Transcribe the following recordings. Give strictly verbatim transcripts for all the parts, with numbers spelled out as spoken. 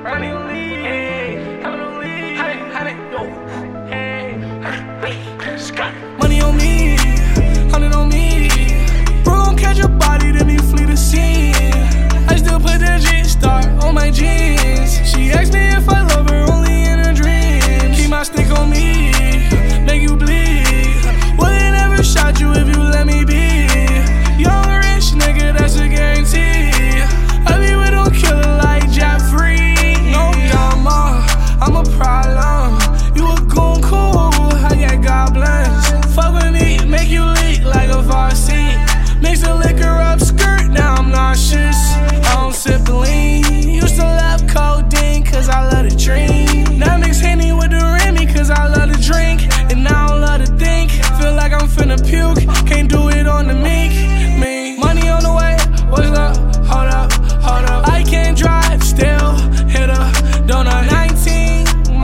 Money on me, hey, money on me, honey, honey, yo, hey, hey, Scott. Money on me, hundred on me. Bro gon' catch a body, then he flee the scene. I still put the G-Star on my jeans. She asked me if I love her only in her dreams. Keep my stick on me, make you bleed. Wouldn't ever shot you if you let me be. Young rich nigga, that's a guarantee. I be with a killer like Jeffrey. No drama, I'm a problem. You a goon cool, I got goblins. Fuck with me, make you leak like a varsity. Mix the liquor up, skirt, now I'm nauseous. I don't sip lean. Used to love codeine, cause I love to drink. Now mix Henny with the Remy, cause I love to drink. And now I don't love to think. Feel like I'm finna puke, can't do it on the meek. Me, money on the way, what's up? Hold up, hold up. I can't drive, still hit a donut. nineteen,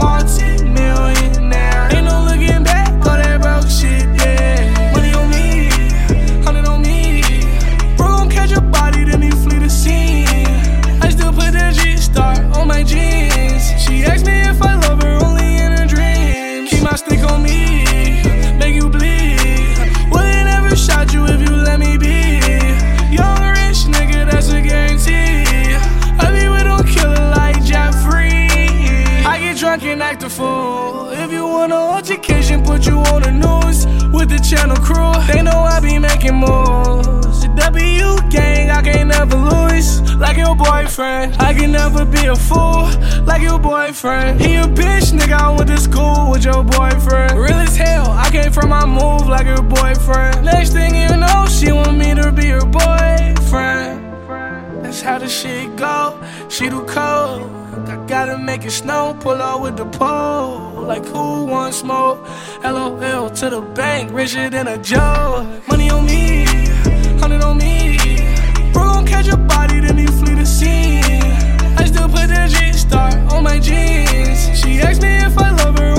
multi-millionaire. Ain't no looking back, all that broke shit, yeah. Money on me, hundred on me. Bro gon' catch a body, then he flee the scene. I still put the G-Star on my jeans. She asked me if I love her only in her dreams. Keep my stick on me, make you bleed. Wouldn't ever shot you if you let me be. Young rich nigga, that's a guarantee. I be with a killer like Jeffrey. I get drunk and act a fool. If you want an altercation, put you on the news with the channel crew. They know I be making moves. The W gang, I can't never lose. Like your boyfriend, I can never be a fool. Like your boyfriend, he a bitch, nigga. I went to school with your boyfriend. Real as hell, I came from my move like her boyfriend. Next thing you know, she want me to be her boyfriend. That's how the shit go. She too cold. I gotta make it snow. Pull out with the pole. Like who wants smoke? L O L to the bank, richer than a Joe. Money on me, hundred on me. Bro gon' catch a body, then he flee the scene. I still put the G-Star on my jeans. She asked me if I love her